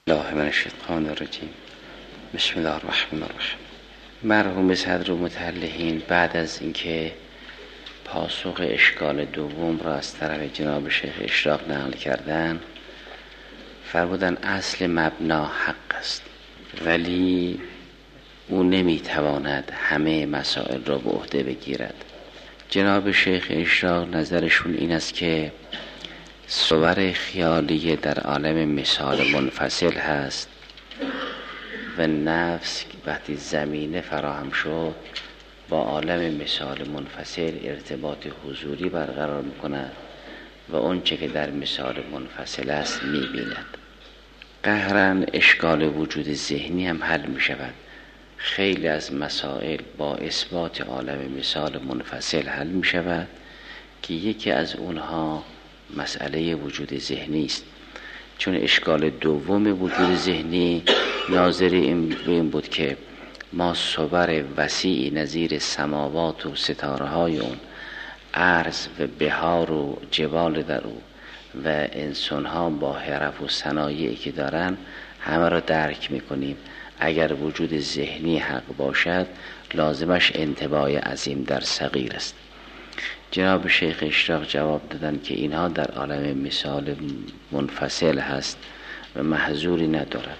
الله من الشیطان الرجیم. بسم الله الرحمن الرحیم. مرحوم صدر متعلقین بعد از اینکه پاسخ اشکال دوم را از طرف جناب شیخ اشراق نقل کردن، فرمودن اصل مبنا حق است، ولی او نمیتواند همه مسائل را به عهده بگیرد. جناب شیخ اشراق نظرشون این است که صور خیالیه در عالم مثال منفصل هست و نفس وقتی زمینه فراهم شد با عالم مثال منفصل ارتباط حضوری برقرار میکند و اون چه که در مثال منفصل است میبیند. قهرن اشکال وجود ذهنی هم حل میشود. خیلی از مسائل با اثبات عالم مثال منفصل حل میشود که یکی از اونها مسئله وجود ذهنی است، چون اشکال دوم وجود ذهنی ناظر این بود که ما صور وسیعی نظیر سماوات و ستاره های اون، ارض و بهار و جبال در او و انسان ها با حرف و صنایعی که دارن همه را درک میکنیم. اگر وجود ذهنی حق باشد لازمش انتباه عظیم در صغیر است. جناب شیخ اشراق جواب دادن که اینها در عالم مثال منفصل هست و محظوری ندارد.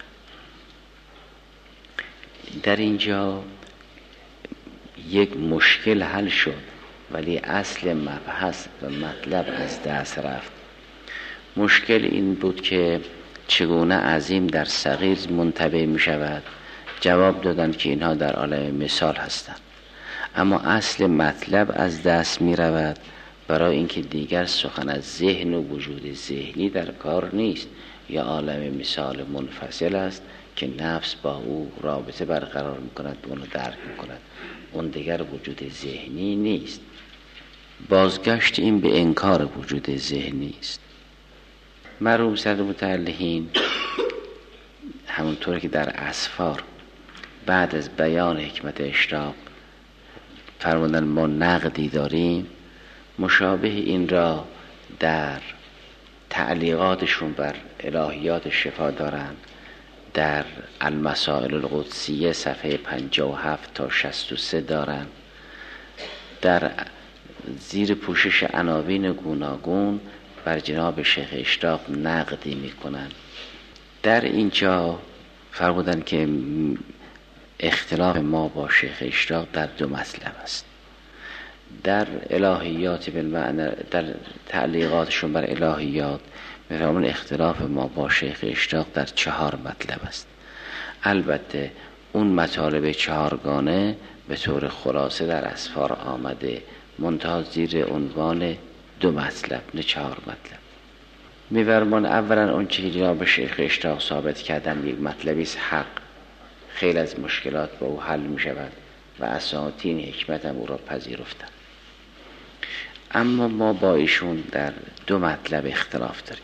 در اینجا یک مشکل حل شد ولی اصل مبحث و مطلب از دست رفت. مشکل این بود که چگونه عظیم در صغیر منتبه می شود. جواب دادن که اینها در عالم مثال هستند، اما اصل مطلب از دست می رود، برای اینکه دیگر سخن از ذهن و وجود ذهنی در کار نیست، یا عالم مثال منفصل است که نفس با او رابطه برقرار می کند، اونو درک می کند، اون دیگر وجود ذهنی نیست. بازگشت این به انکار وجود ذهنی است. مرحوم صدر متعلقین همونطور که در اسفار بعد از بیان حکمت اشراق فرمودن ما نقدی داریم، مشابه این را در تعلیقاتشون بر الهیات شفا دارند. در المسائل القدسیه صفحه 57 تا 63 دارند. در زیر پوشش عناوین گوناگون بر جناب شیخ اشراق نقدی میکنند. در اینجا فرمودن که اختلاف ما با شیخ اشراق در دو مطلب است. در الهیات بالمعنی، در تعلیقاتشون بر الهیات میفرمون اختلاف ما با شیخ اشراق در 4 مطلب است. البته اون مطالب 4گانه به طور خلاصه در اسفار آمده، منتها زیر عنوان 2 مطلب نه 4 مطلب. میفرمون اولا اون چیزی جناب شیخ اشراق ثابت کردن یک مطلبی است حق، خیلی از مشکلات با او حل می شود و اساطین حکمت هم او را پذیرفتن. اما ما با ایشون در 2 مطلب اختلاف داریم.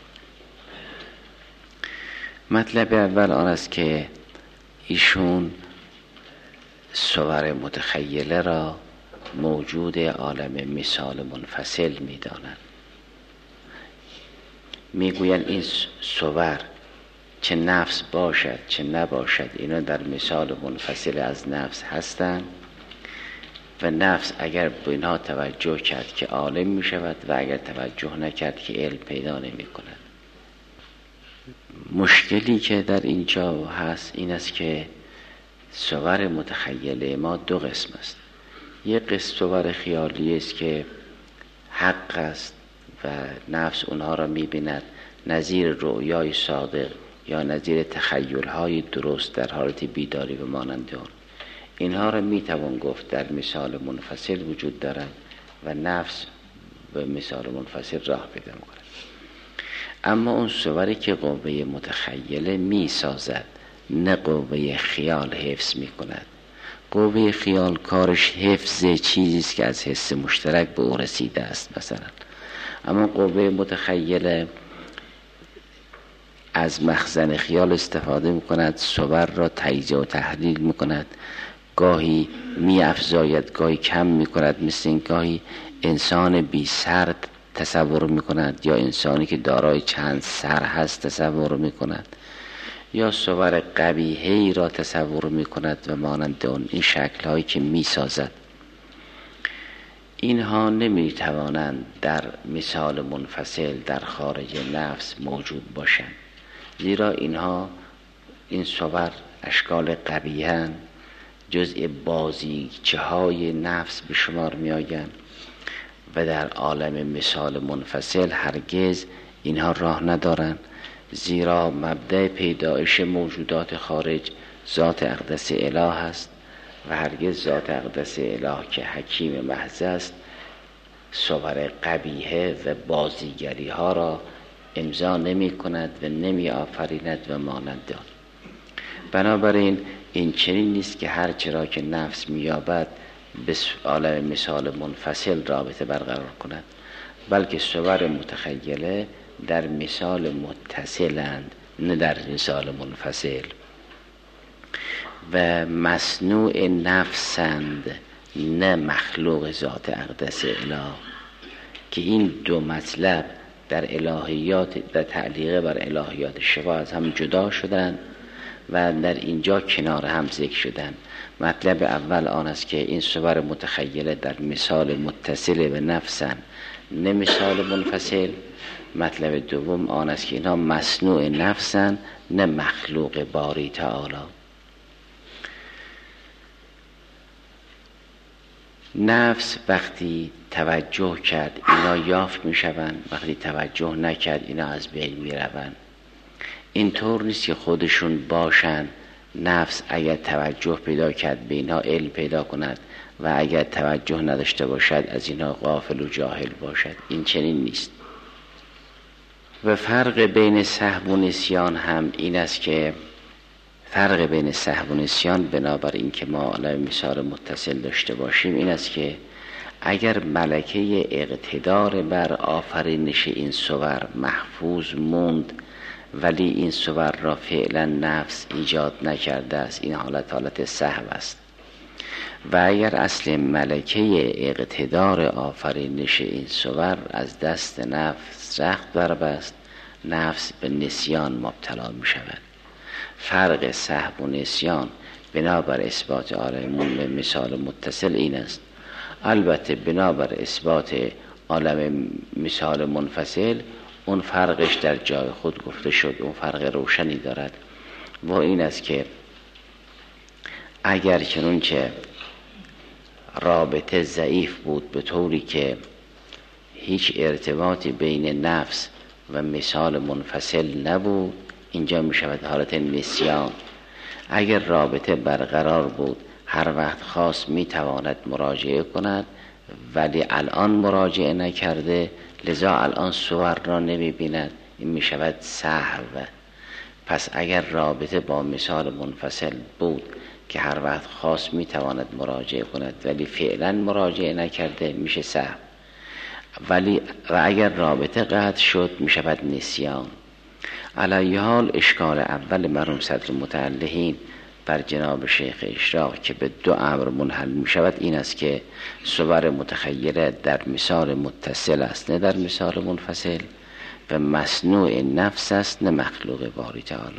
مطلب اول آن است که ایشون صور متخیله را موجود عالم مثال منفصل می دانند. می گویند این صور چه نفس باشد چه نباشد اینا در مثال منفصل از نفس هستند و نفس اگر به اینها توجه کرد که عالم می شود و اگر توجه نکرد که علم پیدا نمی کند. مشکلی که در اینجا هست این است که صور متخیله ما 2 قسم است. یک قسم صور خیالی است که حق است و نفس اونها را می بیند، نظیر رؤیای صادق یا نظیر تخیل‌های درست در حالت بیداری و مانند آن. اینها را میتوان گفت در مثال منفصل وجود دارند و نفس به مثال منفصل راه پیدا می‌کند. اما اون صوری که قوه متخیله میسازد نه قوه خیال حفظ میکند. قوه خیال کارش حفظ چیزی است که از حس مشترک به او رسیده است مثلا، اما قوه متخیله از مخزن خیال استفاده میکند، صور را تجزیه و تحلیل میکند، گاهی میافزاید گاهی کم میکند. مثل این گاهی انسان بی سر تصور میکند یا انسانی که دارای چند سر هست تصور میکند. یا صور قبیحه‌ای را تصور می کند و مانند این شکل‌هایی که می سازد. اینها نمی توانند در مثال منفصل در خارج نفس موجود باشند، زیرا این صور اشکال قبیحه‌اند، جزء بازیچه های نفس به شمار می آیند و در عالم مثال منفصل هرگز اینها راه ندارند، زیرا مبدأ پیدایش موجودات خارج ذات اقدس اله است و هرگز ذات اقدس اله که حکیم محض است صور قبیحه و بازیگری ها را امضا نمی کند و نمی آفریند و مانند آن. بنابراین این چنین نیست که هر چرا که نفس می‌یابد به عالم مثال منفصل رابطه برقرار کند، بلکه صور متخیله در مثال متصلند نه در مثال منفصل و مصنوع نفسند نه مخلوق ذات اقدس اله، که این دو مطلب در الهیات در تعلیق بر الهیات شفا از هم جدا شدند و در اینجا کنار هم ذکر شدند. مطلب اول آن است که این صور متخیله در مثال متصل به نفسند نه مثال منفصل. مطلب دوم آن است که اینها مصنوع نفسند نه مخلوق باری تعالی. نفس وقتی توجه کرد اینا یافت می شوند، وقتی توجه نکرد اینا از بین می روند. اینطور نیست که خودشون باشند. نفس اگر توجه پیدا کرد به اینها علم پیدا کند و اگر توجه نداشته باشد از اینها غافل و جاهل باشد. این چنین نیست. و فرق بین سهو و نسیان هم این است که فرق بین سهو و نسیان بنابر این که ما عالم مثال متصل داشته باشیم این است که اگر ملکه اقتدار بر آفرینش این صور محفوظ موند ولی این صور را فعلا نفس ایجاد نکرده است، این حالت سهو است. و اگر اصل ملکه اقتدار آفرینش این صور از دست نفس رخت بربست، نفس به نسیان مبتلا می شود. فرق سهو و نسیان بنابر اثبات عالم مثال متصل این است. البته بنابر اثبات عالم مثال منفصل اون فرقش در جای خود گفته شد، اون فرق روشنی دارد و این است که اگر چنانچه رابطه ضعیف بود به طوری که هیچ ارتباطی بین نفس و مثال منفصل نبود، اینجا می شود حالت نسیان. اگر رابطه برقرار بود هر وقت خواست می تواند مراجعه کند ولی الان مراجعه نکرده لذا الان صور را نمی بیند، این می شود سهو. پس اگر رابطه با مثال منفصل بود که هر وقت خواست می تواند مراجعه کند ولی فعلا مراجعه نکرده میشه سهو. و اگر رابطه قطع شد می شود نسیان. علیه حال اشکال اول مرحوم صدر متعلهین بر جناب شیخ اشراق که به دو امر منحل می شود این است که صور متخیله در مثال متصل است نه در مثال منفصل و مصنوع نفس است نه مخلوق باری تعالی.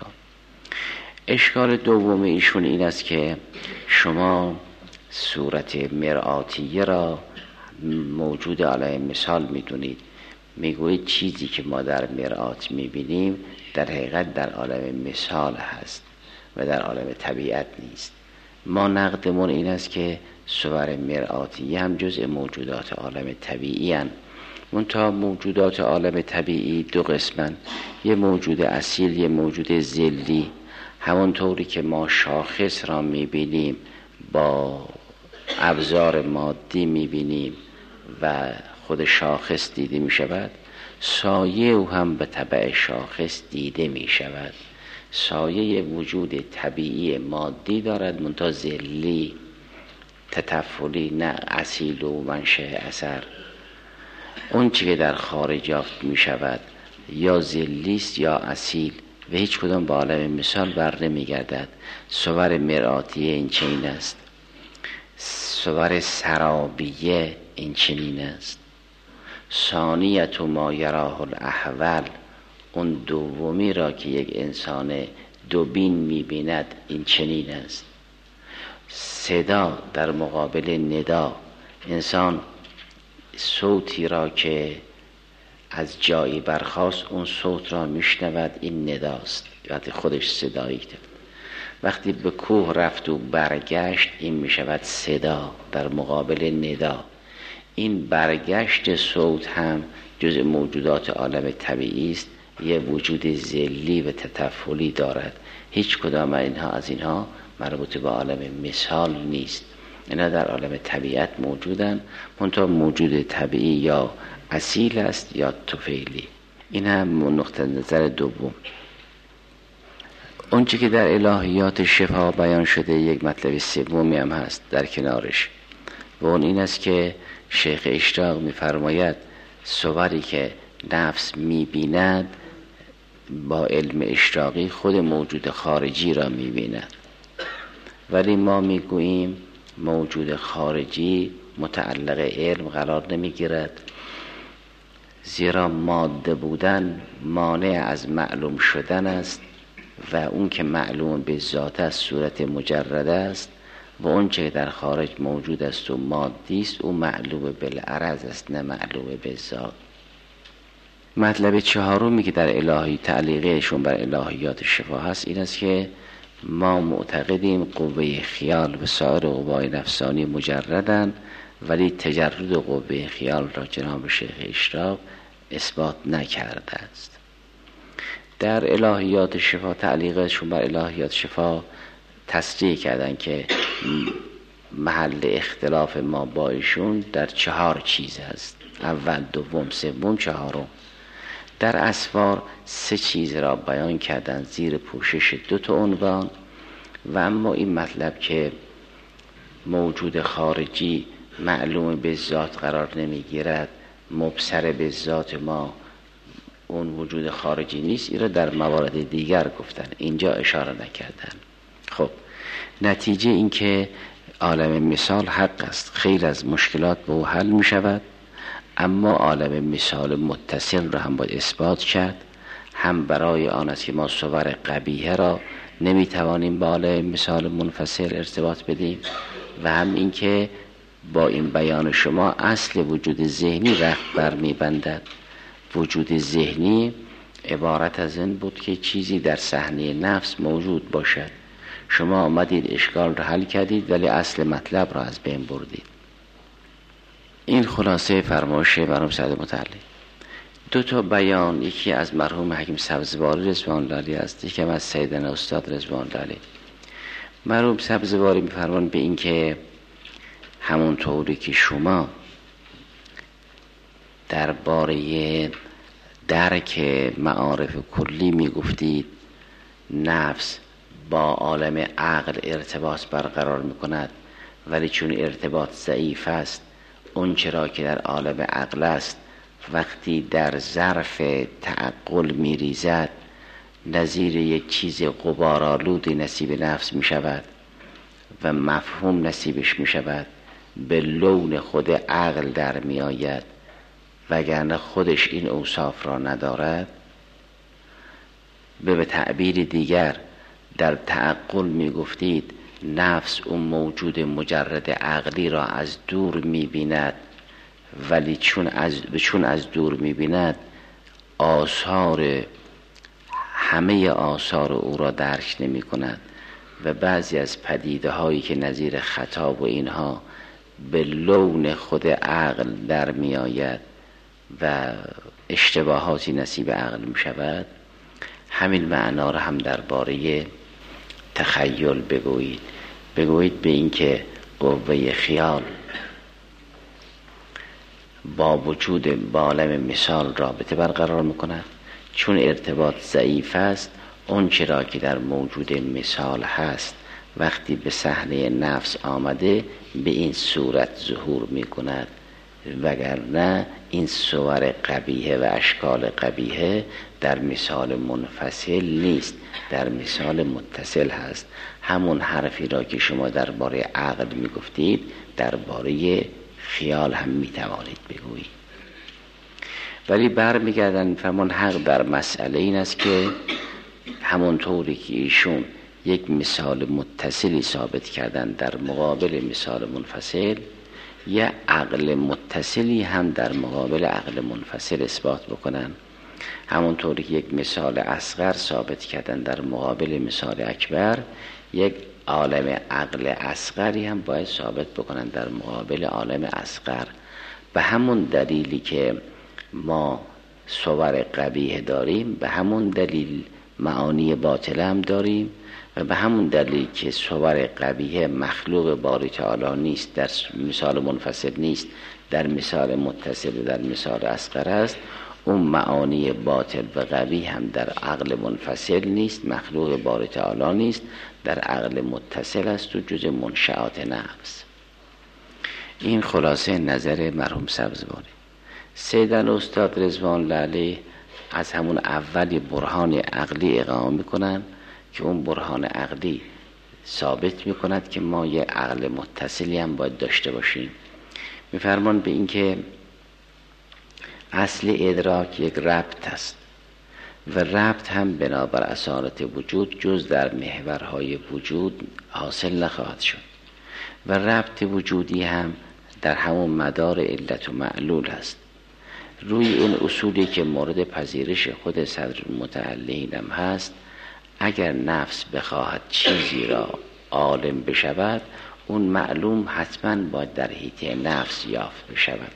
اشکال دوم ایشون این است که شما صورت مرآتیه را موجود عالم مثال می دونید، می گویید چیزی که ما در مرآت می بینیم در حقیقت در عالم مثال هست و در عالم طبیعت نیست. ما نقدمون این است که صور مرآتیه هم جزء موجودات عالم طبیعی هستند. منتها موجودات عالم طبیعی دو قسمن، یه موجود اصیل یه موجود ظلی. همونطوری که ما شاخص را میبینیم با ابزار مادی میبینیم و خود شاخص دیده میشود، سایه او هم به تبع شاخص دیده میشود. سایه وجود طبیعی مادی دارد منتها ظلی تطفلی نه اصیل و منشأ اثر. اون چی که در خارج یافت می شود یا ذلیست یا اصیل و هیچ کدام با عالم مثال بر نمی گردد. صور مرآتیه این چنین است، صور سرابیه این چنین است. ثانیت ما یراه الاحول، اون دومی را که یک انسان دوبین می‌بیند این چنین است. صدا در مقابل ندا، انسان صوتی را که از جایی برخاست اون صوت را میشنود، این نداست، وقتی خودش صدایی کرد. وقتی به کوه رفت و برگشت این میشود صدا در مقابل ندا. این برگشت صوت هم جز موجودات عالم طبیعی است، یه وجود ذلی و تطفلی دارد. هیچ کدام از اینها مربوط به عالم مثال نیست. اینا در عالم طبیعت موجودن، منتها موجود طبیعی یا اصیل است یا طفیلی. این هم نقطه نظر دوم. اونچه که در الهیات شفا بیان شده یک مطلب سومی هم هست در کنارش، و اون این است که شیخ اشراق می‌فرماید صوری که نفس می‌بیند با علم اشراقی خود موجود خارجی را می‌بیند، ولی ما می‌گوییم موجود خارجی متعلق علم قرار نمی‌گیرد، زیرا ماده بودن مانع از معلوم شدن است و اون که معلوم به ذات است صورت مجرد است و اون چه در خارج موجود است و مادی است او معلوم بالعرض است نه معلوم به ذات. مطلب چهارمی که در الهی تعلیقشون بر الهیات شفا هست این است که ما معتقدیم قوه خیال و سایر قوای نفسانی مجردن، ولی تجرد قوه خیال را جناب شیخ اشراق اثبات نکرده است. در الهیات شفا تعلیقشون بر الهیات شفا تصریح کردن که محل اختلاف ما با ایشون در 4 چیز است: اول، دوم، سوم، چهارم. در اسفار 3 چیز را بیان کردن زیر پوشش 2 عنوان، و اما این مطلب که موجود خارجی معلوم به ذات قرار نمیگیرد، مبصر به ذات ما اون وجود خارجی نیست، این را در موارد دیگر گفتن، اینجا اشاره نکردن. خب نتیجه این که عالم مثال حق است، خیلی از مشکلات به او حل می شود، اما عالم مثال متصل را هم باید اثبات کرد. هم برای آن است که ما صور قبیحه را نمی توانیم با عالم مثال منفصل ارتباط بدیم، و هم این که با این بیان شما اصل وجود ذهنی رخت بر می بندد. وجود ذهنی عبارت از این بود که چیزی در صحنه نفس موجود باشد، شما آمدید اشکال را حل کردید ولی اصل مطلب را از بین بردید. این خلاصه فرمایش مرحوم سعد متعلی. 2 بیان، یکی از مرحوم حکیم سبزواری رضوان الله علیه است، یکی از سیدنا استاد رضوان الله علیه. مرحوم سبزواری می‌فرمایند به این که همون طوری که شما درباره درک معارف کلی میگفتید نفس با عالم عقل ارتباط برقرار میکند، ولی چون ارتباط ضعیف است اون چرا که در عالم عقل است وقتی در ظرف تعقل میریزد نظیر یک چیز غبارآلودی نصیب نفس میشود و مفهوم نصیبش میشود، به لون خود عقل در میآید، وگرنه خودش این اوصاف را ندارد. به تعبیر دیگر در تعقل می گفتید نفس اون موجود مجرد عقلی را از دور می بیند، ولی چون از دور می بیند همه آثار او را درک نمی کند و بعضی از پدیده هایی که نظیر خطا و اینها به لون خود عقل در می آید و اشتباهاتی نصیب عقل می شود. همین معنا را هم درباره تخیل بگویید به این که قوه خیال با وجود با عالم مثال رابطه برقرار میکند، چون ارتباط ضعیف است اون چرا که در موجود مثال هست وقتی به صحنه نفس آمده به این صورت ظهور میکند، وگرنه این صور قبیحه و اشکال قبیحه در مثال منفصل نیست، در مثال متصل هست. همون حرفی را که شما درباره عقل میگفتید درباره خیال هم میتوانید بگویید. ولی برمیگردن فرمان حق در مسئله این است که همونطوری که ایشون یک مثال متصلی ثابت کردن در مقابل مثال منفصل، یه عقل متصلی هم در مقابل عقل منفصل اثبات بکنن. همونطوری که یک مثال اصغر ثابت کردن در مقابل مثال اکبر، یک عالم عقل اصغری هم باید ثابت بکنن در مقابل عالم اصغر. به همون دلیلی که ما صور قبیح داریم، به همون دلیل معانی باطل هم داریم، و به همون دلیل که صور قبیح مخلوق باری تعالی نیست، در مثال منفصل نیست، در مثال متصل و در مثال اصغر است، اون معانی باطل و قبیح هم در عقل منفصل نیست، مخلوق باری تعالی نیست، در عقل متصل است و جز منشآت نفس. این خلاصه نظر مرحوم سبزواری. سید الاستاد رضوان الله علیه از همون اولی برهان عقلی اقامه میکنن که اون برهان عقلی ثابت میکند که ما یه عقل متصلی هم باید داشته باشیم. میفرمان به این که اصل ادراک یک ربط است و ربط هم بنابر اصالت وجود جز در محورهای وجود حاصل نخواهد شد و ربط وجودی هم در همون مدار علت و معلول است. روی این اصولی که مورد پذیرش خود صدر المتعلین هم هست، اگر نفس بخواهد چیزی را عالم بشود، اون معلوم حتما باید در حیطه نفس یافت بشود.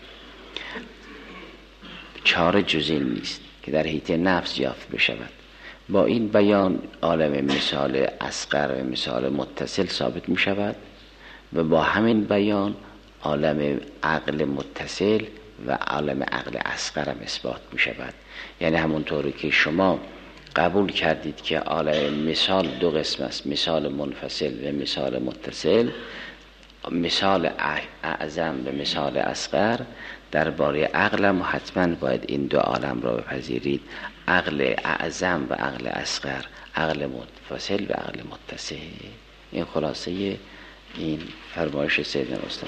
چاره جز این نیست که در حیطه نفس یافت بشود. با این بیان عالم مثال اصغر و مثال متصل ثابت می شود و با همین بیان عالم عقل متصل و عالم عقل اصغر هم اثبات می شود. یعنی همونطوری که شما قبول کردید که عالم مثال دو قسم است، مثال منفصل و مثال متصل، مثال اعظم و مثال اصغر، درباره عقل هم حتما باید این دو عالم را بپذیرید، عقل اعظم و عقل اصغر، عقل منفصل و عقل متصل. این خلاصه این فرمایش سیدنا استاد.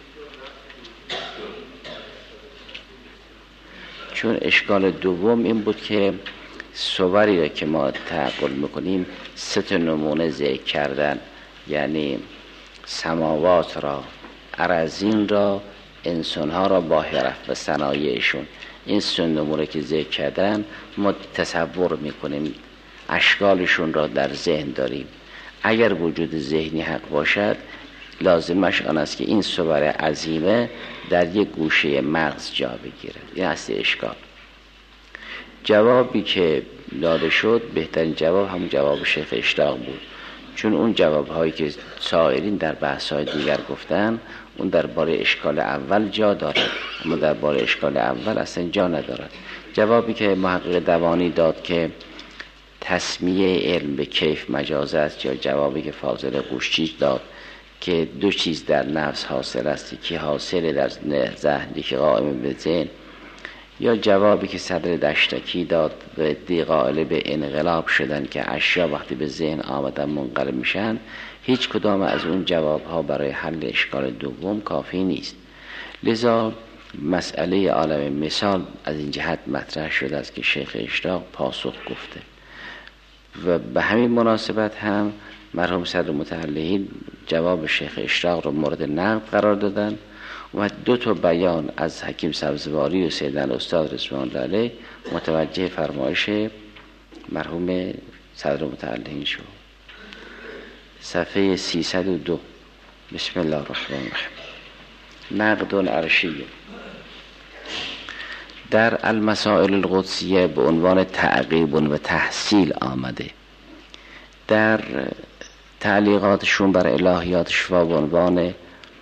چون اشکال دوم این بود که صوری را که ما تعقل میکنیم سه تا نمونه ذکر کردن، یعنی سماوات را، ارضین را، انسانها را با حرف و صنایعشون. این سه نمونه که ذکر کردن ما تصور میکنیم، اشکالشون را در ذهن داریم. اگر وجود ذهنی حق باشد، لازمش آن است که این صور عظیمه در یک گوشه مغز جا بگیرد. این اصل اشکال. جوابی که داده شد، بهترین جواب همون جواب شیخ اشتاق بود، چون اون جوابهایی که سائرین در بحث‌های دیگر گفتن، اون درباره اشکال اول جا دارد، اما درباره اشکال اول اصلا جا ندارد. جوابی که محقق دوانی داد که تسمیه علم به کیف مجاز است، یا جوابی که فاضل قوشچی داد که دو چیز در نفس حاصل است، که حاصل در ذهن که قائم به ذهن، یا جوابی که صدر دشتکی داد و دی قائل به انقلاب شدن که اشیا وقتی به ذهن آمدن منقلب میشن، هیچ کدام از اون جواب ها برای حل اشکال دوم کافی نیست. لذا مسئله عالم مثال از این جهت مطرح شده است که شیخ اشتاق پاسخ گفته و به همین مناسبت هم مرحوم صدر متعلقین جواب شیخ اشتاق رو مورد نقد قرار دادن و دو تا بیان از حکیم سبزواری و سید الاستاد رضوان الله علیه متوجه فرمایش مرحوم صدر متعلقین شد. صفحه 302. بسم الله الرحمن الرحیم. نقد عرشی در المسائل القدسیه به عنوان تعقیب و تحصیل آمده، در تعلیقاتشون بر الهیات شفا به عنوان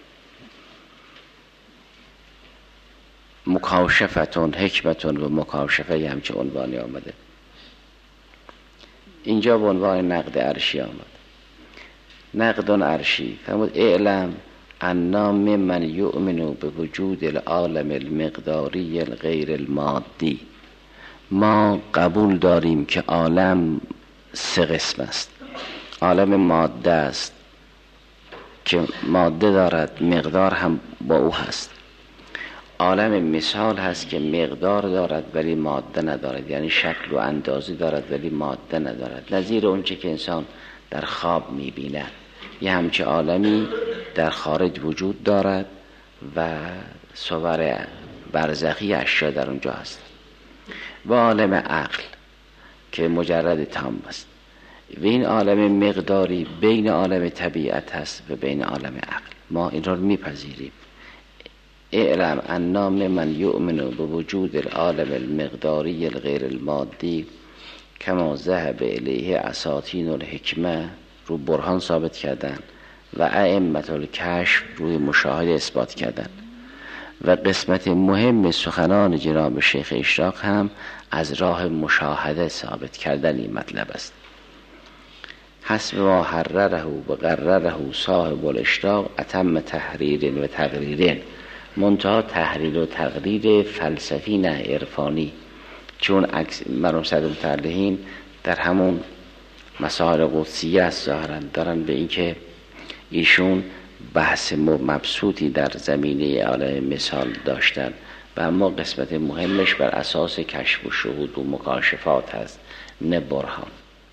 مکاشفتون، حکمتون و مکاشفه همچه عنوانی آمده. اینجا به عنوان نقد عرشی آمد. نقد عرشی فرمود اعلم انا ممن یؤمن به وجود العالم المقداری الغیر المادی. ما قبول داریم که عالم سه قسم است. عالم ماده است که ماده دارد، مقدار هم با او هست. عالم مثال هست که مقدار دارد ولی ماده ندارد، یعنی شکل و اندازه دارد ولی ماده ندارد، نظیر اونچه که انسان در خواب می‌بیند. یه همچه عالمی در خارج وجود دارد و صور برزخی اشیا در اونجا هست. و عالم عقل که مجرد تام است، و این عالم مقداری بین عالم طبیعت هست و بین عالم عقل. ما این را میپذیریم. اعلم انا من یؤمن بوجود العالم المقداری الغیر المادی کما ذهب الیه اساطین الحکمه، رو برهان ثابت کردن، و ائمه الکشف روی مشاهده اثبات کردن. و قسمت مهم سخنان جناب شیخ اشراق هم از راه مشاهده ثابت کردن این مطلب است. حسب ما حرره و قرره صاحب الاشراق اتم تحریر و تقریر، منتها تحریر و تقریر فلسفی نه عرفانی، چون مرحوم سید متعلقین در همون مسائل قدسیه است ظاهرا دارن به این که ایشون بحث مبسوطی در زمینه عالم مثال داشتن و اما قسمت مهمش بر اساس کشف و شهود و مکاشفات هست نه برهان.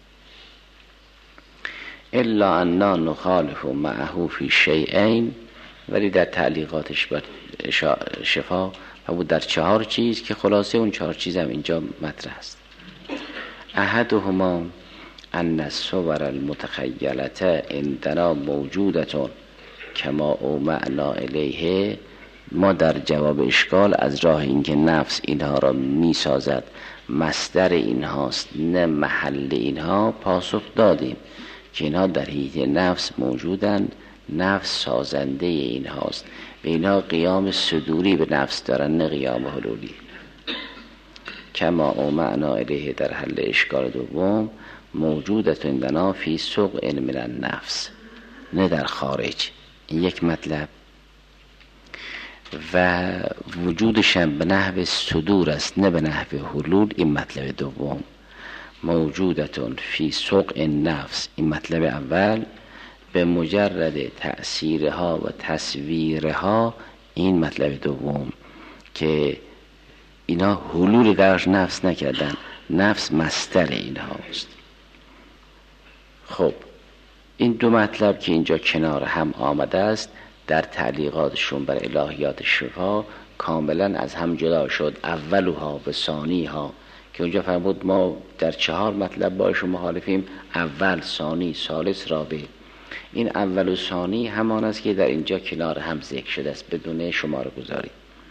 الا انا نخالف معه فی شیئین، ولی در تعلیقاتش بر شفا بود در 4 چیز که خلاصه اون 4 چیز هم اینجا مطرح است. احدهما ان الصور المتخیلة عندنا موجودتون کما او معنا الیه. ما در جواب اشکال از راه اینکه نفس اینها را می سازد مصدر اینهاست نه محل اینها، پاسخ دادیم که اینها در حیط نفس موجودند، نفس سازنده اینهاست و اینها قیام صدوری به نفس دارن نه قیام حلولی. کما او معنا الیه در حل اشکال دوم موجودت عندنا فی سوق من النفس نه در خارج. این یک مطلب. و وجودش هم به نحو صدور است نه به نحو حلول. این مطلب دوم. موجودتون فی سوق النفس، این مطلب اول، به مجرد تأثیرها و تصویرها. این مطلب دوم که اینا حلول درش نفس نکردن، نفس مصدر اینها است. خب این دو مطلب که اینجا کنار هم آمده است در تعلیقاتشون بر الهیات شفا کاملا از هم جدا شد. اولها و ثانیها که اونجا فرمود ما در 4 مطلب با شما مخالفیم، اول، ثانی، ثالث، رابع. این اول و ثانی همان است که در اینجا کنار هم ذکر شده است بدون شماره گذاری.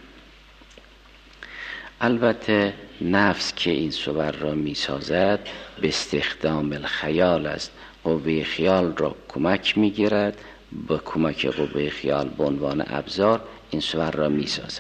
البته نفس که این صور را می سازد به استخدام الخیال است، قوه خیال را کمک می گیرد، با کمک قوه خیال به عنوان ابزار این صور را می سازد.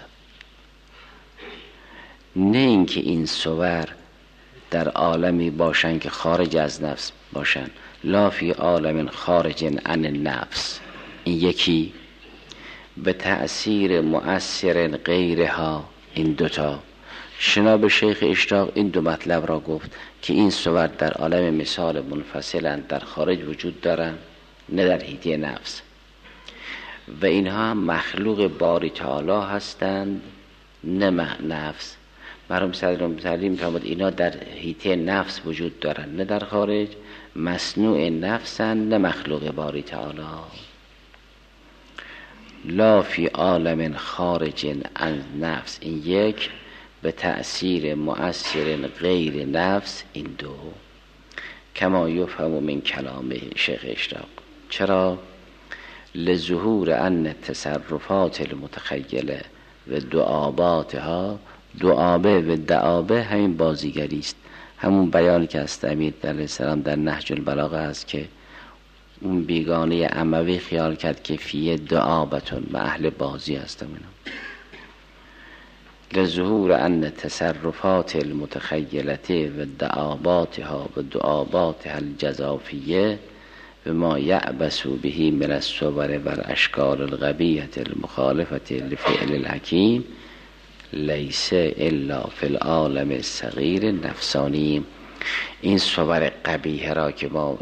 نه اینکه این صور در عالمی باشند که خارج از نفس باشند، لا فی عالم خارج عن النفس. این یکی. به تأثیر مؤثر غیرها، این دوتا. جناب شیخ اشراق این دو مطلب را گفت که این صور در عالم مثال منفصلند، در خارج وجود دارند نه در حیطه نفس، و اینها مخلوق باری تعالی هستند نه نفس. مرحوم صدر متعلی می‌فرماید اینا در حیطه نفس وجود دارند نه در خارج، مصنوع نفسند نه مخلوق باری تعالی. لا فی عالم خارج عن نفس، این یک. به تأثیر مؤثر غیر نفس، این دو. کما یفهم من کلام شیخ اشراق. چرا؟ لظهور ان تصرفات المتخیله و دعاباتها، دعابه و دعابه همین بازیگری است، همون بیانی که از امیر علیه السلام در نهج البلاغه است که اون بیگانه اموی خیال کرد که فیه دعابتون و اهل بازی هستم. لظهور ان تصرفات المتخیلته و دعاباتها و دعاباتها الجزافیه و ما یعبسو بهی من الصور و الاشکال الغبیه المخالفه لفعل الحکیم لیس الا فی العالم الصغیر نفسانی. این صور قبیحه را که ما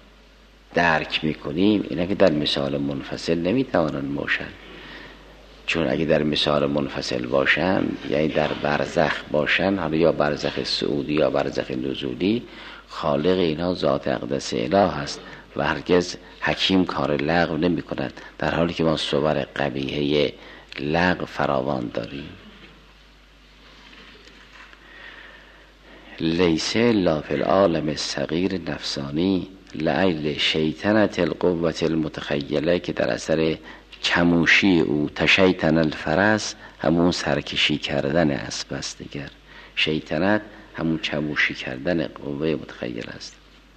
درک میکنیم اینا که در مثال منفصل نمیتوانند باشند، چون اگه در مثال منفصل باشن یعنی در برزخ باشن، حالا یا برزخ صعودی یا برزخ نزولی، خالق اینا ذات اقدس اله است و هرگز حکیم کار لغو نمی کند، در حالی که ما صور قبیحه لغو فراوان داریم. لیس الا فی العالم الصغیر نفسانی لعل شیطنت القوة المتخیله، که در اثر چموشی او تشیطن الفرس، همون سرکشی کردن اسب است دیگر. شیطنت همون چموشی کردن قوه متخیل است.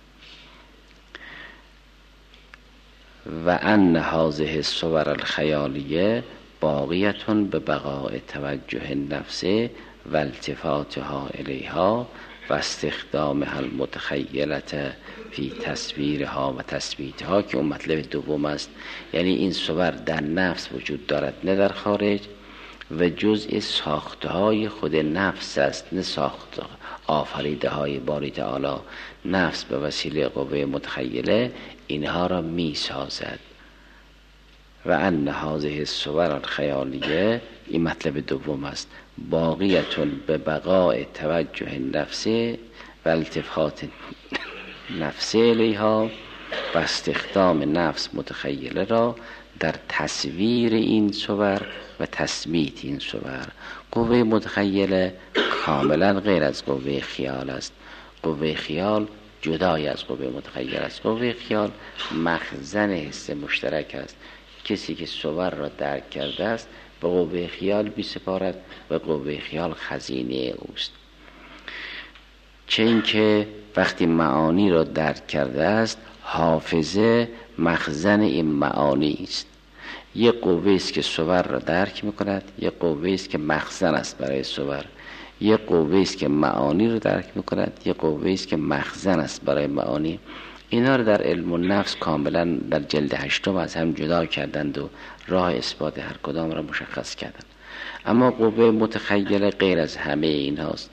و ان هذه الصور الخیالیه باقیتون به بقاء توجه النفس و التفاتها الیها و استخدامها المتخیلة فی تصویرها و تثبیتها، که اون مطلب دوم است. یعنی این صور در نفس وجود دارد نه در خارج، و جزء ساختهای خود نفس است، نه ساخت آفریده های باری تعالی. نفس به وسیله قوه متخیله اینها را می سازد. و ان هذه الصور الخیالیه، این مطلب دوم است، باقیتون به بقاء توجه النفس و التفات نفس الیها و استخدام نفس متخیله را در تصویر این صور و تثبیت این صور. قوه متخیله کاملا غیر از قوه خیال است. قوه خیال جدای از قوه متخیل است. قوه خیال مخزن حس مشترک است. کسی که صور را درک کرده است به قوه خیال بی‌سپارد و قوه خیال خزینه اوست. چه این که وقتی معانی را درک کرده است، حافظه مخزن این معانی است. یک قوه است که صور را درک می‌کند، یک قوه است که مخزن است برای صور، یک قوه است که معانی را درک می‌کند، یک قوه است که مخزن است برای معانی. اینا رو در علم النفس کاملا در جلد 8 از هم جدا کردند و راه اثبات هر کدام را مشخص کردند. اما قوه متخیله غیر از همه این هاست.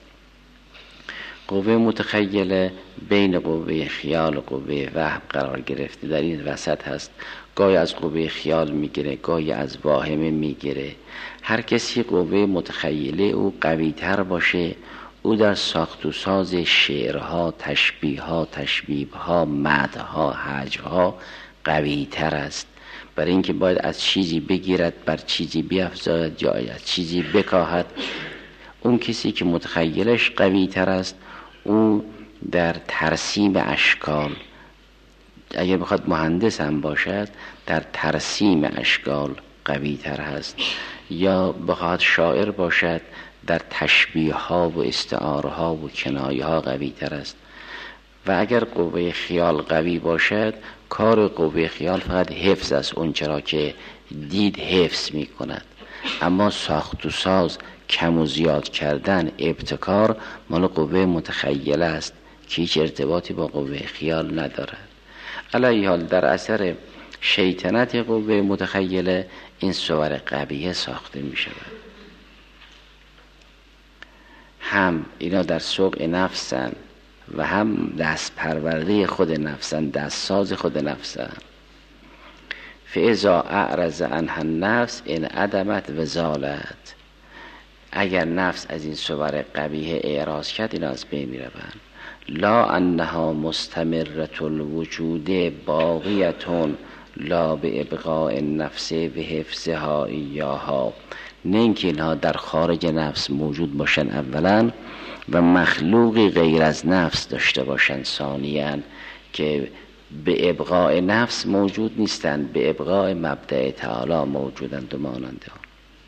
قوه متخیله بین قوه خیال و قوه وهم قرار گرفته، در این وسط هست. گاهی از قوه خیال میگیره، گاهی از واهمه میگیره. هر کسی قوه متخیله او قوی تر باشه، او در ساخت و ساز شعرها، تشبیهها، تشبیبها، مدحها، هجوها قوی تر است. برای اینکه باید از چیزی بگیرد بر چیزی بیفزاید یا از چیزی بکاهد. اون کسی که متخیلش قوی تر است، او در ترسیم اشکال، اگر بخواد مهندس هم باشد در ترسیم اشکال قوی تر هست، یا بخواد شاعر باشد در تشبیه ها و استعاره ها و کنایه ها قوی تر است. و اگر قوه خیال قوی باشد، کار قوه خیال فقط حفظ است، اون چرا که دید حفظ می کند. اما ساخت و ساز، کم و زیاد کردن، ابتکار مال قوه متخیله است که هیچ ارتباطی با قوه خیال ندارد. علی حال در اثر شیطنت قوه متخیله این صور قبیحه ساخته می شود. هم اینا در سوق نفسن و هم دست پرورده خود نفسن، دست ساز خود نفسن. فاذا اعرض عنها النفس ان عدمت و زالت، اگر نفس از این صور قبیحه اعراض کرد اینا از بین می روند. لا انها مستمرة الوجود باقیتون لا به ابقاء النفس و حفظها ایاها، نه اینکه اینها در خارج نفس موجود باشن اولا و مخلوقی غیر از نفس داشته باشن ثانیاً، که به ابقاء نفس موجود نیستند، به ابقاء مبدأ تعالی موجودند و مانند آن.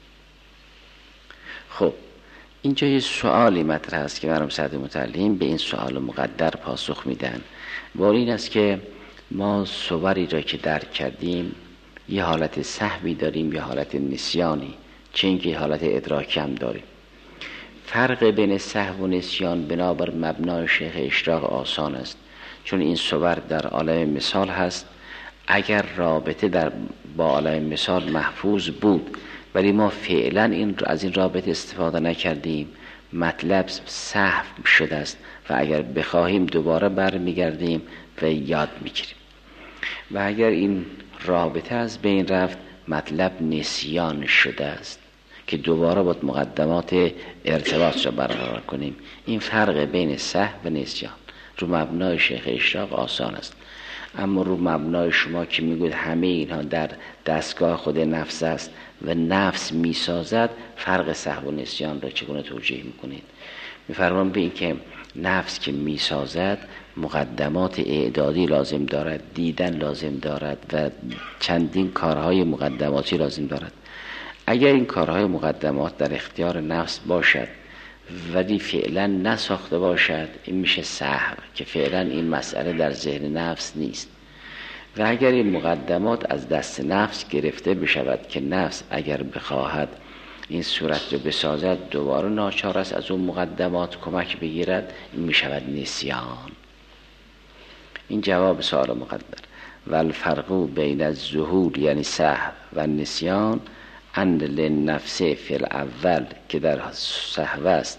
خب اینجا یه سوالی مطرح است که مرحوم سعد متعلم به این سوال مقدر پاسخ میدن. و این است که ما صوری را که درک کردیم یه حالت سهوی داریم، یه حالت نسیانی، چه اینکه حالت ادراکی هم داریم. فرق بین سهو و نسیان بنابر مبنای شیخ اشراق آسان است، چون این صور در عالم مثال هست. اگر رابطه با عالم مثال محفوظ بود ولی ما فعلا از این رابطه استفاده نکردیم، مطلب سهو شده است و اگر بخواهیم دوباره برمیگردیم و یاد میگیریم. و اگر این رابطه از بین رفت مطلب نسیان شده است که دوباره با مقدمات ارتباط را برقرار کنیم. این فرق بین سهو و نسیان رو مبنای شیخ اشراق آسان است، اما رو مبنای شما که میگوید همه اینها در دستگاه خود نفس است و نفس میسازد، فرق سهو و نسیان را چگونه توجیه میکنید؟ میفرمان به این که نفس که میسازد مقدمات اعدادی لازم دارد، دیدن لازم دارد و چندین کارهای مقدماتی لازم دارد. اگر این کارهای مقدمات در اختیار نفس باشد ولی فعلا نساخته باشد، این میشه سهو که فعلا این مسئله در ذهن نفس نیست. و اگر این مقدمات از دست نفس گرفته بشود که نفس اگر بخواهد این صورت رو بسازد دوباره ناچار است از اون مقدمات کمک بگیرد، این میشود نسیان. این جواب سوال مقدر. و الفرق بین الظهور یعنی سهو و نسیان ان للنفس فی الاول که در سهو است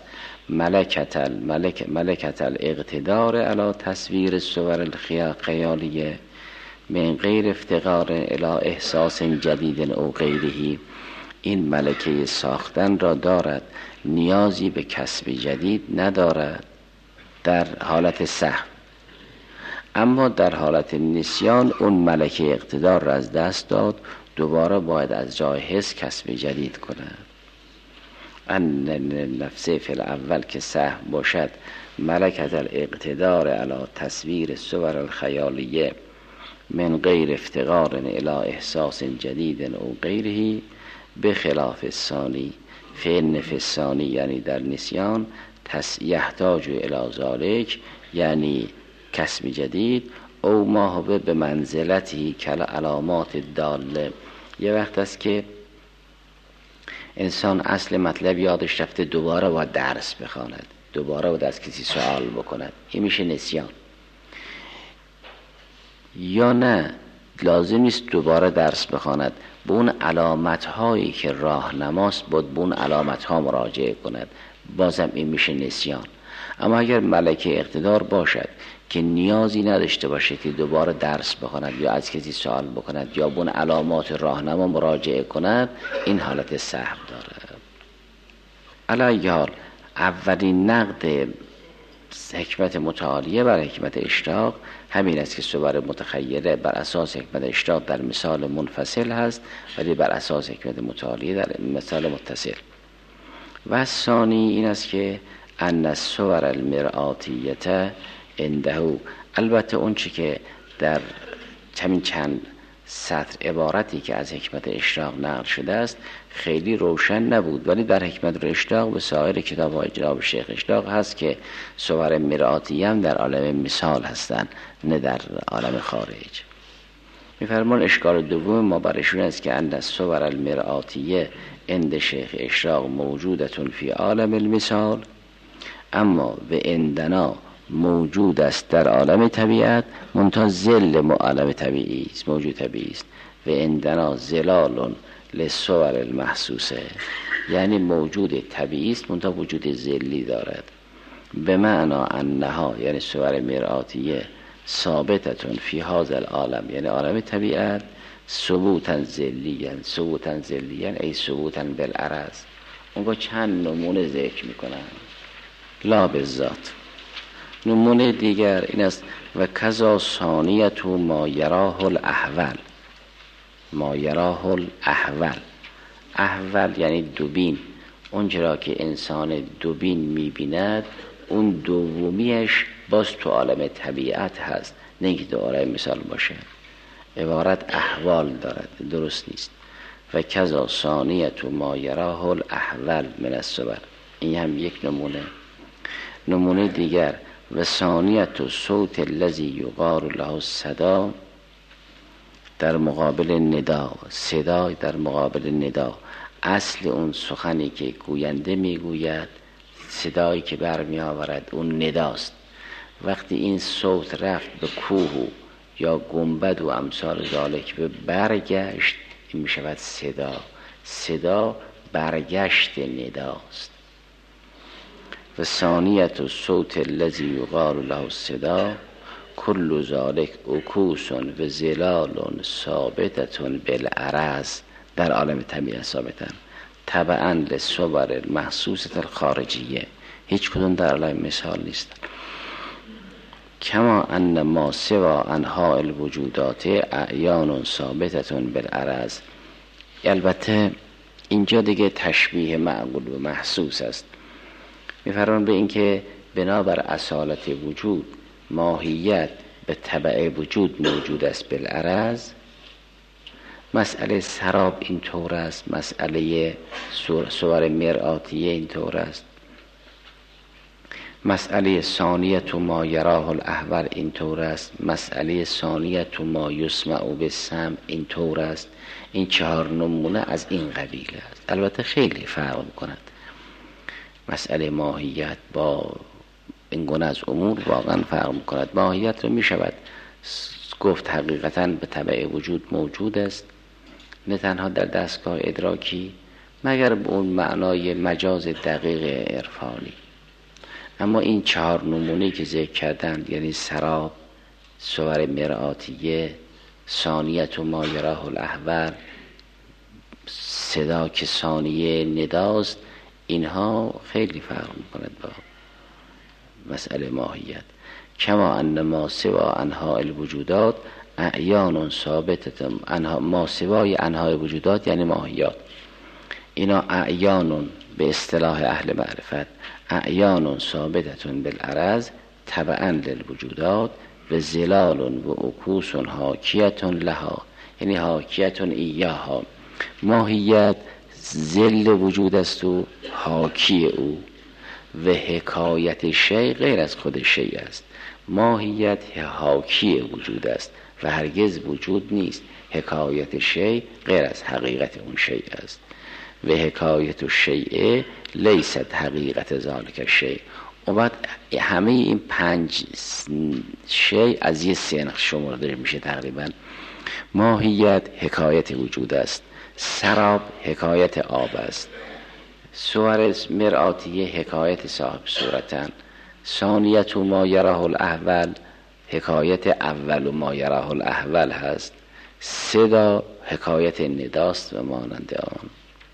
ملکت الاقتدار علی تصویر صور الخیالیه من غیر افتقار الی احساس جدید او غیره. این ملکه ساختن را دارد، نیازی به کسب جدید ندارد در حالت سهو. اما در حالت نسیان اون ملکه اقتدار را از دست داد، دوباره باید از جای حس کسب جدید کند. ان نفس فی الاول که سهو باشد ملکت الاقتدار علی تصویر صور الخیالیه من غیر افتقار الی احساس جدید او غیره بخلاف الثانی فإن فی الثانی یعنی در نسیان یحتاج الی ذلک یعنی کسب جدید او ما هو به منزلتی کل علامات داله. یه وقت است که انسان اصل مطلب یادش رفته، دوباره باید درس بخواند، دوباره باید از کسی سوال بکند، این میشه نسیان. یا نه لازم نیست دوباره درس بخواند، به اون علامت هایی که راهنماست باید به اون علامت ها مراجعه کند، بازم این میشه نسیان. اما اگر ملکه اقتدار باشد که نیازی نداشته باشه که دوباره درس بخواند یا از کسی سوال بکند یا به اون علامات راهنما مراجعه کند، این حالت سهو داره. علی حال اولین نقد حکمت متعالیه بر حکمت اشتاق همین است که صور متخیله بر اساس حکمت اشتاق در مثال منفصل هست ولی بر اساس حکمت متعالیه در مثال متصل. و ثانی این است که ان الصور المرآتیه عنده، البته اون چی که در همین چند سطر عبارتی که از حکمت اشتاق نقل شده است خیلی روشن نبود، ولی در حکمت اشتاق به سایر کتاب‌های جناب شیخ اشتاق هست که صور مرآتیه هم در عالم مثال هستند نه در عالم خارج. می‌فرمان اشکال دوم ما برشون است که ان الصور المرآتیه عند شیخ اشتاق موجودتون فی عالم المثال، اما به عندنا موجود است در عالم طبیعت، منتها ظل عالم طبیعی است، موجود طبیعی است. و عندنا ظلال للصور المحسوسه، یعنی موجود طبیعی است منتها وجود ظلی دارد. به معنا انها یعنی صور مرآتیه ثابتتون فی هذا العالم یعنی عالم طبیعت ثبوتا ظلیا ای ثبوتا بالعرض. اونگاه چند نمونه ذکر میکنن لا بالذات. نمونه دیگر این است و کذا ثانیت ما یراه الاحول. احول یعنی دوبین، اونجا که انسان دوبین میبیند اون دومیش باز تو عالم طبیعت هست، نه اینکه تو عالم مثال باشه. عبارت احوال دارد، درست نیست. و کذا ثانیت ما یراه الاحول من الصور، این هم یک نمونه. نمونه دیگر و ثانیت صوت الذی یقال له الصدا در مقابل ندا، صدا در مقابل ندا. اصل اون سخنی که گوینده میگوید، صدایی که برمی آورد اون نداست. وقتی این صوت رفت به کوه یا گنبد و امثال ذالک به برگشت، این می شود صدا. صدا برگشت نداست. و ثانیت صوت الذی یقال له الصدا کل ذالک عکوس و ظلال ثابتتون بالعرض در عالم طبیعت ثابتن، تبعاً للصور المحسوسة الخارجیه، هیچ کدوم در عالم مثال نیست. کما ان ما سوا انواع الوجودات اعیان ثابتة بالعرض. البته اینجا دیگه تشبیه معقول و محسوس است. می‌فرمان به این که بنابر اصالت وجود ماهیت به تبع وجود موجود است بالعرض. مسئله سراب اینطور است، مسئله صور مرآتیه اینطور است، مسئله ثانیت ما یراه الاحول اینطور است، مسئله ثانیت ما یسمع بالسمع اینطور است. این 4 نمونه از این قبیل است. البته خیلی فرق می‌کند مسئله ماهیت با این گونه از امور، واقعا فرق می‌کند. ماهیت رو می‌شود گفت حقیقتاً به تبع وجود موجود است، نه تنها در دستگاه ادراکی مگر به اون معنای مجاز دقیق عرفانی. اما این 4 نمونه که ذکر کردند، یعنی سراب، صور مرآتیه، ثانیت و ما یراه الاحول، صدا که ثانیه نداست، اینها خیلی فرق می‌کند با مسئله ماهیت. کما ان ما سوا انواع الوجودات اعیان ثابتة، ما سوای انواع وجودات یعنی ماهیات، اینا اعیان به اصطلاح اهل معرفت اعیان ثابتة بالعرض تبعا للوجودات و ظلال و عکوس حاکیة لها، یعنی حاکیة ایاها. ماهیت ظل وجود است و حاکی او، و حکایت شیء غیر از خود شیء است. ماهیت حاکی وجود است و هرگز وجود نیست. حکایت شیء غیر از حقیقت اون شیء است و حکایت الشیء لیست حقیقت ذالک الشیء. و بعد همه این 5 شیء از یه سنخ شمرده میشه تقریبا. ماهیت حکایت وجود است، سراب حکایت آب است، صور مرآتیه حکایت صاحب صورتن، ثانیت ما یراه الاحول حکایت اول ما یراه الاحول هست، صدا حکایت نداست و مانند آن.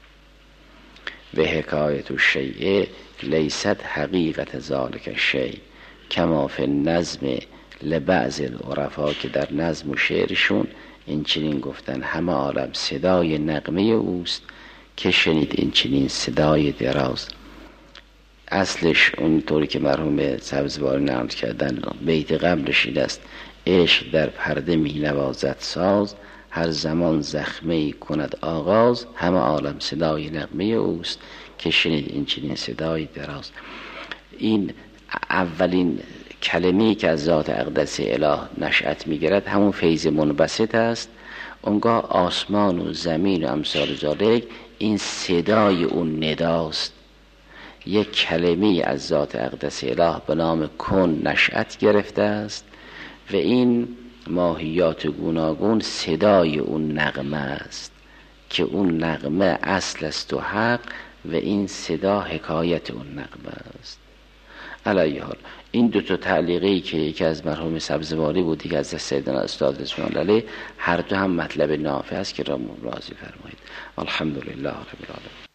و حکایت الشیء لیست حقیقت ذالک الشیء کما فی النظم لبعض العرفا، که در نظم و شعرشون این چنین گفتن همه عالم صدای نغمه اوست که شنید این چنین صدای دراز. اصلش اونطوری که مرحوم سبزواری نقل کردن، بیت قبلش این است: عشق در پرده می نوازد ساز، هر زمان زخمه کند آغاز، همه عالم صدای نغمه اوست که شنید این چنین صدای دراز. این اولین کلمه‌ای که از ذات اقدس اله نشأت می‌گیرد همون فیض منبسط است. اونگاه آسمان و زمین و امثال ذالک این صدای اون نداست. یک کلمه از ذات اقدس اله به نام کن نشأت گرفته است و این ماهیات گوناگون صدای اون نغمه است که اون نغمه اصل است و حق و این صدا حکایت اون نغمه است. علیه حال این 2 تعلیقی که یکی از مرحوم سبزواری بود، یکی از سیدنا استاد رضوان علیه، هر دو هم مطلب نافع است که را راضی فرمایید. الحمدلله رب العالمین.